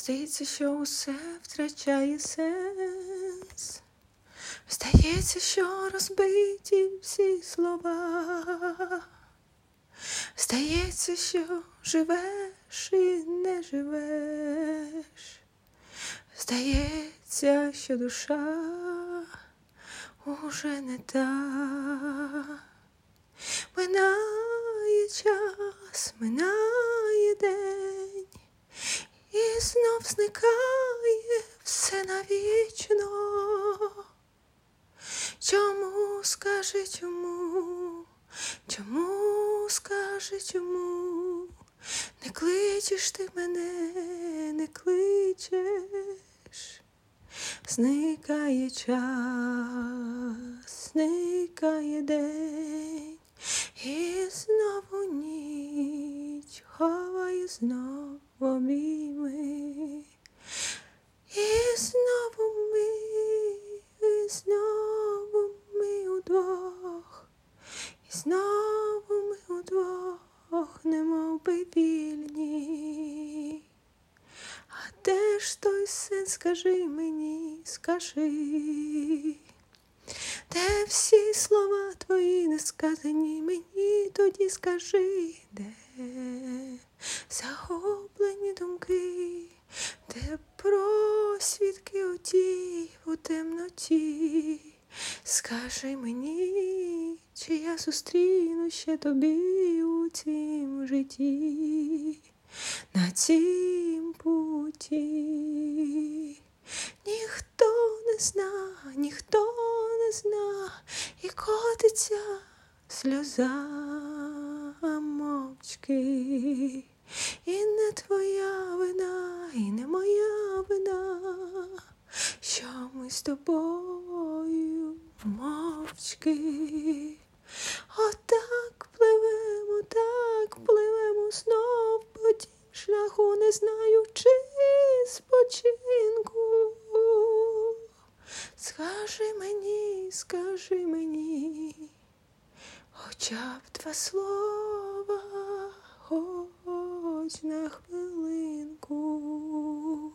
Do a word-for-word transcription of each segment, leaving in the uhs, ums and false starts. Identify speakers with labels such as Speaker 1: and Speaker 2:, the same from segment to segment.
Speaker 1: Здається, що усе втрачає сенс. Здається, що розбиті всі слова. Здається, що живеш і не живеш. Здається, що душа уже не та. Минає час, минає день, і знов зникає все навічно. Чому, скажи, чому? Чому, скажи, чому? Не кличеш ти мене, не кличеш. Зникає час, зникає день, і знову ніч ховає знов обійми. І знову ми, і знову ми удвох, і знову ми удвох, немов би вільні. А де ж той сенс, скажи мені, скажи, де всі слова твої не сказані мені, тоді скажи, де захоплені думки, де просвідки оті у темноті. Скажи мені, чи я зустріну ще тобі у цім житті, на цім путі. Ніхто не зна, ніхто не зна, і котиться сльоза мовчки. І не твоя вина, і не моя вина, що ми з тобою мовчки. Отак пливемо, так пливемо знов по тім шляху, не знаючи спочинку. Скажи мені, скажи мені, хоча б два слова, хоч на хвилинку.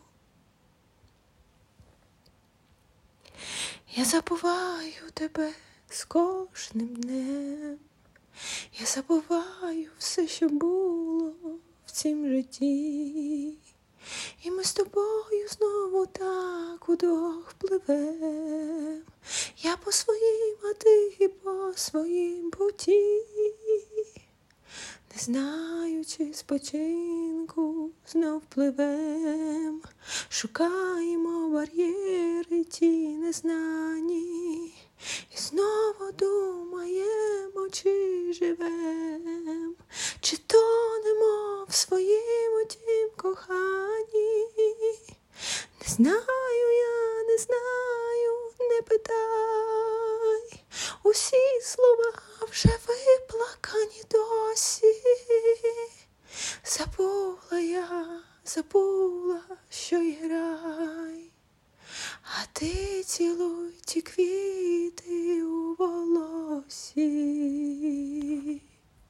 Speaker 1: Я забуваю тебе з кожним днем. Я забуваю все, що було в цім житті. І ми з тобою знову так удвох пливем. Я по своїм, а ти по своїм путі. Не знаючи спочинку, знов пливем. Шукаємо бар'єри ті незнані. І знову думаємо, чи живем, чи тонемо в своїм тім коханні. Не знаю я, не знаю, не питай. Усі слова вже виплакані досі. Забула я, забула, що є рай. А ти цілуй ті квіти у волосі.